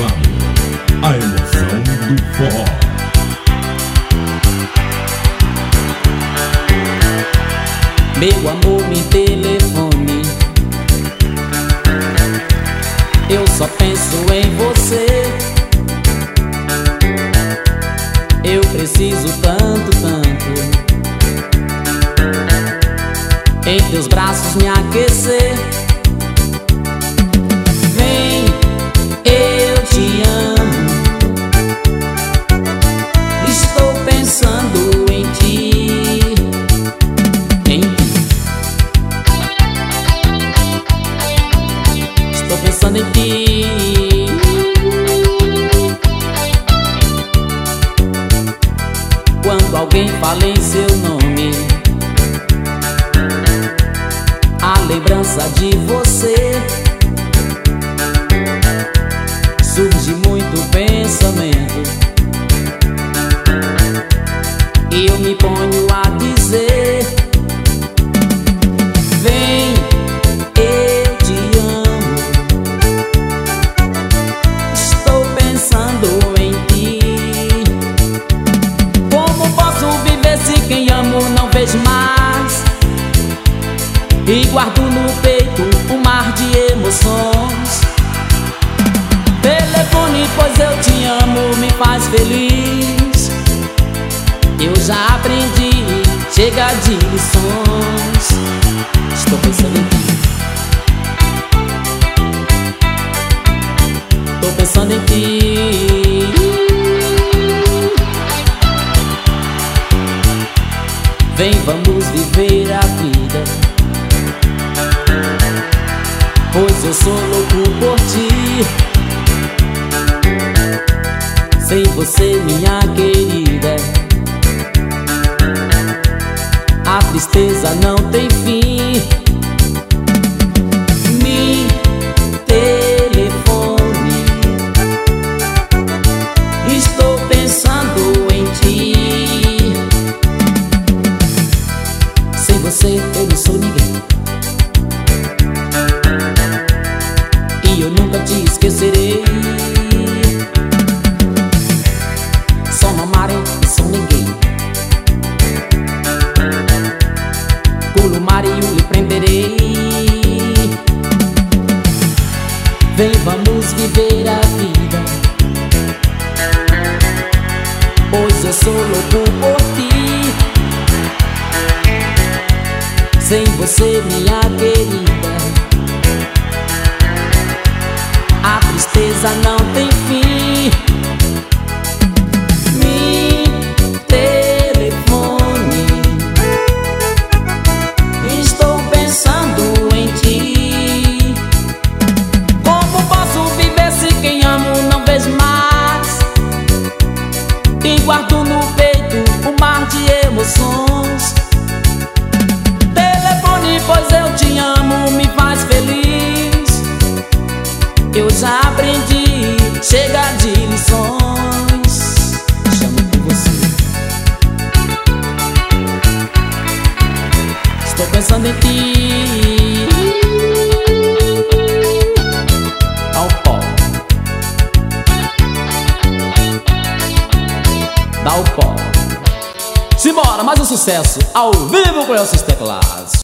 Fábio, a emoção do forró. Meu amor, me telefone, eu só penso em você. Eu preciso tanto, tanto em teus braços me aquecer. Vem, eu te amo, estou pensando em ti, em ti. Estou pensando em ti. Quando alguém fala em seu nome, a lembrança de você surge muito pensamento, e eu me ponho a dizer: vem, eu te amo, estou pensando em ti. Como posso viver se quem amo não vejo mais? E guardo no peito um mar de emoções. Telefone, pois eu te amo, me faz feliz. Eu já aprendi, chega de lições. Estou pensando em ti. Estou pensando em ti. Vem, vamos viver a vida, pois eu sou louco por ti. Sem você, minha querida, a tristeza não tem fim. Me telefone, estou pensando em ti. Sem você eu não sou ninguém, e eu nunca te esquecerei. Só não amarei e sou ninguém, Columare eu lhe prenderei. Vem, vamos viver a vida, pois eu sou louco por ti. Sem você, minha querida, a tristeza não tem fim. Me telefone, estou pensando em ti. Como posso viver se quem amo não vejo mais? E guardo no peito um mar de emoções. Pois eu te amo, me faz feliz. Eu já aprendi, chega de lições. Chamo por você. Estou pensando em ti. Dá o pó, dá o pó. Simbora, mais um sucesso ao vivo com esses teclados.